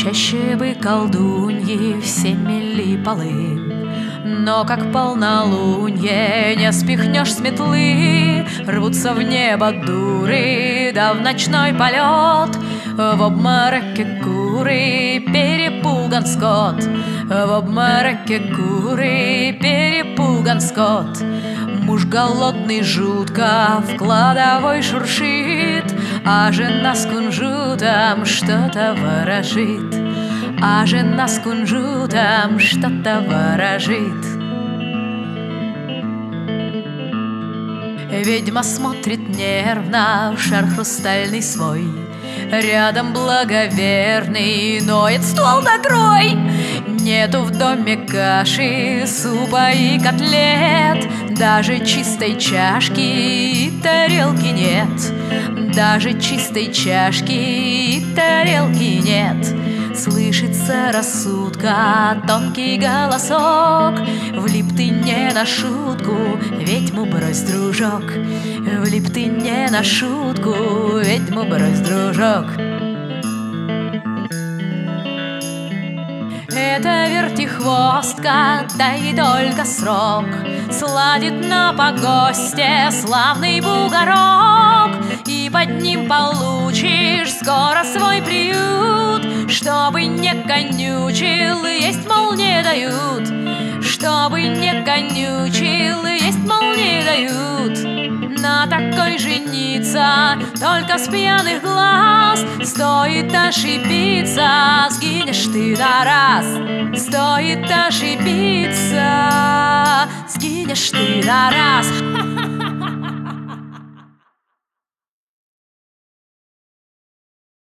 Чаще бы колдуньи все мели полы, но как полнолунье не спихнешь с метлы. Рвутся в небо дуры, да в ночной полет. В обмороке куры, перепуган скот. В обмороке куры, перепуган скот. Муж голодный жутко в кладовой шуршит, а жена с кунжутом что-то ворожит. А жена с кунжутом что-то ворожит. Ведьма смотрит нервно в шар хрустальный свой. Рядом благоверный ноет ствол докрой. Нету в доме каши, супа и котлет, даже чистой чашки и тарелки нет. Даже чистой чашки и тарелки нет. Слышится рассудка тонкий голосок: влип ты не на шутку, ведьму брось, дружок. Влип ты не на шутку, ведьму брось, дружок. Эта вертихвостка, да и только срок, сладит на погосте славный бугорок. И под ним получишь скоро свой приют. Чтобы не конючил, есть, мол, не дают. Чтобы не конючил, есть, мол, не дают. На такой жениться только с пьяных глаз. Стоит ошибиться, сгинешь ты на раз. Стоит ошибиться, сгинешь ты на раз.